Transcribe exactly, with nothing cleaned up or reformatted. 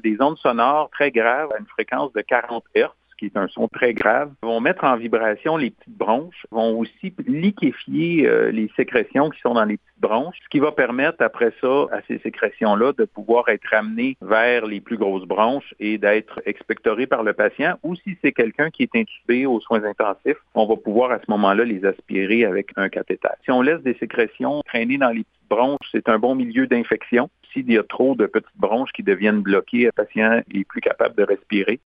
des ondes sonores très graves à une fréquence de quarante hertz, qui est un son très grave, vont mettre en vibration les petites bronches, vont aussi liquéfier euh, les sécrétions qui sont dans les petites bronches, ce qui va permettre après ça à ces sécrétions-là de pouvoir être ramenées vers les plus grosses bronches et d'être expectorées par le patient. Ou si c'est quelqu'un qui est intubé aux soins intensifs, on va pouvoir à ce moment-là les aspirer avec un cathéter. Si on laisse des sécrétions traîner dans les petites bronches, c'est un bon milieu d'infection. S'il y a trop de petites bronches qui deviennent bloquées, le patient est plus capable de respirer.